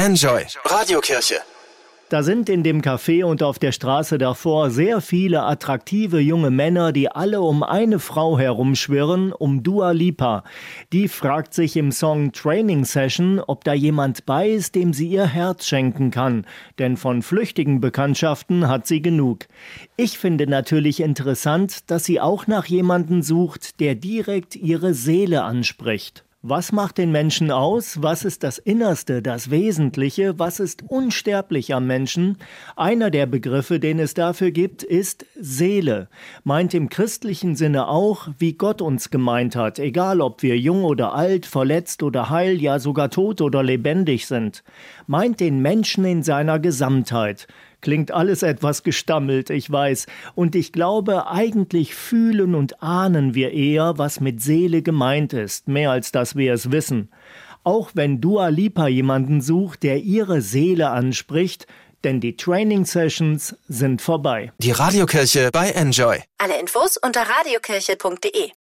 Enjoy Radiokirche. Da sind in dem Café und auf der Straße davor sehr viele attraktive junge Männer, die alle um eine Frau herumschwirren, um Dua Lipa. Die fragt sich im Song Training Session, ob da jemand bei ist, dem sie ihr Herz schenken kann. Denn von flüchtigen Bekanntschaften hat sie genug. Ich finde natürlich interessant, dass sie auch nach jemandem sucht, der direkt ihre Seele anspricht. Was macht den Menschen aus? Was ist das Innerste, das Wesentliche? Was ist unsterblich am Menschen? Einer der Begriffe, den es dafür gibt, ist Seele. Meint im christlichen Sinne auch, wie Gott uns gemeint hat, egal ob wir jung oder alt, verletzt oder heil, ja sogar tot oder lebendig sind. Meint den Menschen in seiner Gesamtheit. Klingt alles etwas gestammelt, ich weiß. Und ich glaube, eigentlich fühlen und ahnen wir eher, was mit Seele gemeint ist, mehr als dass wir es wissen. Auch wenn Dua Lipa jemanden sucht, der ihre Seele anspricht, denn die Training Sessions sind vorbei. Die Radiokirche bei Enjoy. Alle Infos unter radiokirche.de.